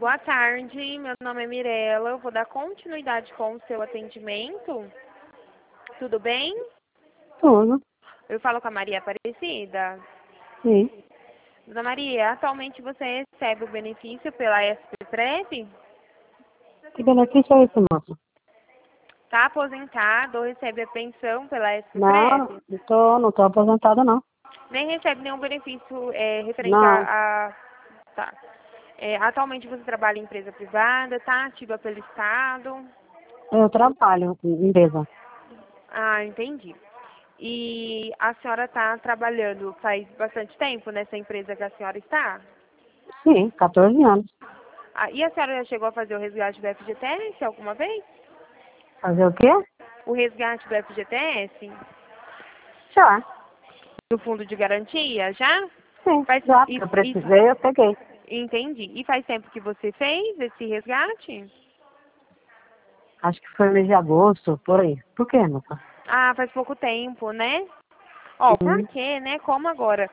Boa tarde, meu nome é Mirela. Eu vou dar continuidade com o seu atendimento. Tudo bem? Tudo, Eu falo com a Maria Aparecida. sim. Dona Maria, atualmente você recebe o benefício pela SPPrep? Que benefício é esse, moça? Está aposentado ou recebe a pensão pela Não, SPPrep? não tô aposentada, não. Nem recebe nenhum benefício referente Não, Tá. Atualmente você trabalha em empresa privada, tá ativa pelo Estado? eu trabalho em empresa. Ah, entendi. E a senhora está trabalhando faz bastante tempo nessa empresa que a senhora está? Sim, 14 anos. Ah, e a senhora já chegou a fazer o resgate do FGTS alguma vez? Fazer o quê? O resgate do FGTS? Já. Do fundo de garantia, já? Sim, Faz, já. e, Eu e- precisei, eu peguei. entendi. E faz tempo que você fez esse resgate? Acho que foi mês de agosto, por aí. Por quê, moça? Ah, faz pouco tempo, né? Ó, Hum, porque, né, como agora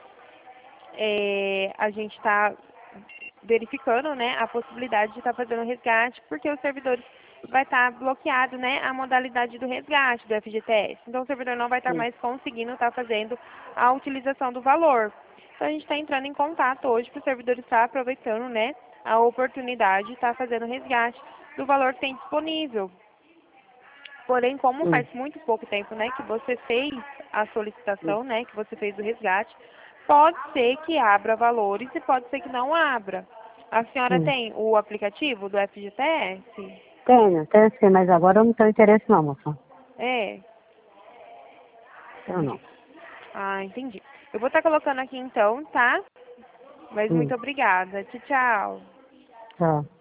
a gente está verificando, né, a possibilidade de estar fazendo resgate, porque os servidores vai estar bloqueado, né, a modalidade do resgate do FGTS. Então, o servidor não vai estar sim. mais conseguindo estar fazendo a utilização do valor. Então, a gente está entrando em contato hoje para o servidor estar aproveitando, né, a oportunidade de estar fazendo resgate do valor que tem disponível. Porém, como Hum, faz muito pouco tempo, né, que você fez a hum, solicitação, né, que você fez o resgate, pode ser que abra valores e pode ser que não abra. A senhora hum. tem o aplicativo do FGTS? Tenho sim, mas agora eu não tenho interesse não, moça. É. Eu não. Ah, entendi. Eu vou estar colocando aqui então, tá? Mas Hum, muito obrigada. Tchau, tchau. tchau.